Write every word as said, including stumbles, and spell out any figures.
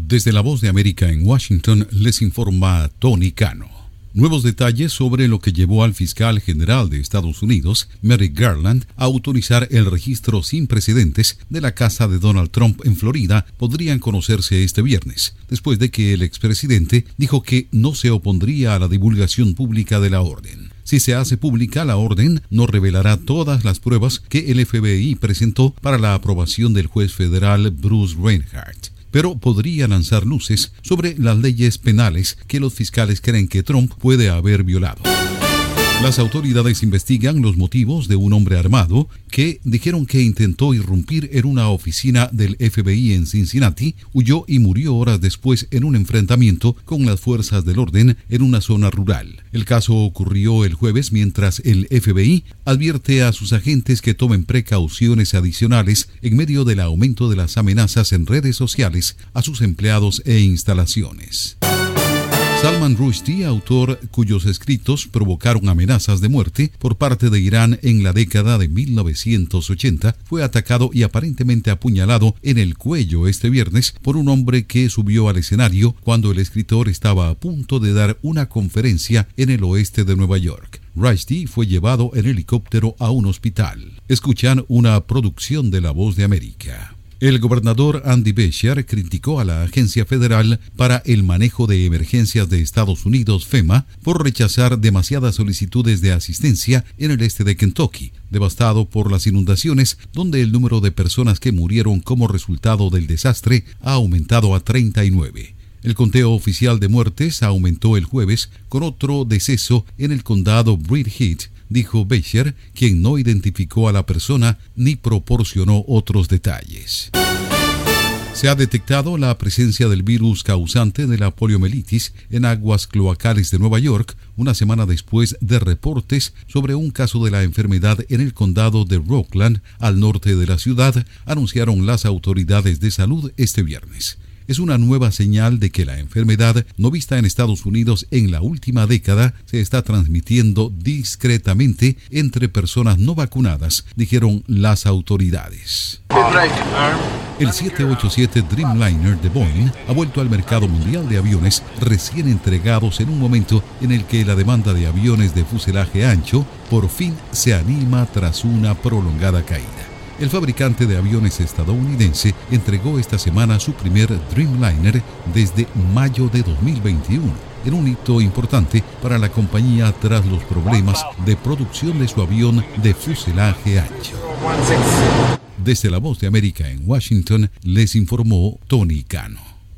Desde la Voz de América en Washington les informa Tony Cano. Nuevos detalles sobre lo que llevó al fiscal general de Estados Unidos, Merrick Garland, a autorizar el registro sin precedentes de la casa de Donald Trump en Florida podrían conocerse este viernes, después de que el expresidente dijo que no se opondría a la divulgación pública de la orden. Si se hace pública, la orden no revelará todas las pruebas que el F B I presentó para la aprobación del juez federal Bruce Reinhart, pero podría lanzar luces sobre las leyes penales que los fiscales creen que Trump puede haber violado. Las autoridades investigan los motivos de un hombre armado que dijeron que intentó irrumpir en una oficina del F B I en Cincinnati, huyó y murió horas después en un enfrentamiento con las fuerzas del orden en una zona rural. El caso ocurrió el jueves mientras el F B I advierte a sus agentes que tomen precauciones adicionales en medio del aumento de las amenazas en redes sociales a sus empleados e instalaciones. Salman Rushdie, autor cuyos escritos provocaron amenazas de muerte por parte de Irán en la década de mil novecientos ochenta, fue atacado y aparentemente apuñalado en el cuello este viernes por un hombre que subió al escenario cuando el escritor estaba a punto de dar una conferencia en el oeste de Nueva York. Rushdie fue llevado en helicóptero a un hospital. Escuchan una producción de La Voz de América. El gobernador Andy Beshear criticó a la Agencia Federal para el Manejo de Emergencias de Estados Unidos, FEMA, por rechazar demasiadas solicitudes de asistencia en el este de Kentucky, devastado por las inundaciones, donde el número de personas que murieron como resultado del desastre ha aumentado a treinta y nueve. El conteo oficial de muertes aumentó el jueves con otro deceso en el condado Breed Heat, dijo Beshear, quien no identificó a la persona ni proporcionó otros detalles. Se ha detectado la presencia del virus causante de la poliomielitis en aguas cloacales de Nueva York, una semana después de reportes sobre un caso de la enfermedad en el condado de Rockland, al norte de la ciudad, anunciaron las autoridades de salud este viernes. Es una nueva señal de que la enfermedad, no vista en Estados Unidos en la última década, se está transmitiendo discretamente entre personas no vacunadas, dijeron las autoridades. El siete ochenta y siete Dreamliner de Boeing ha vuelto al mercado mundial de aviones recién entregados en un momento en el que la demanda de aviones de fuselaje ancho por fin se anima tras una prolongada caída. El fabricante de aviones estadounidense entregó esta semana su primer Dreamliner desde mayo de dos mil veintiuno, en un hito importante para la compañía tras los problemas de producción de su avión de fuselaje ancho. Desde la Voz de América en Washington, les informó Tony Cano.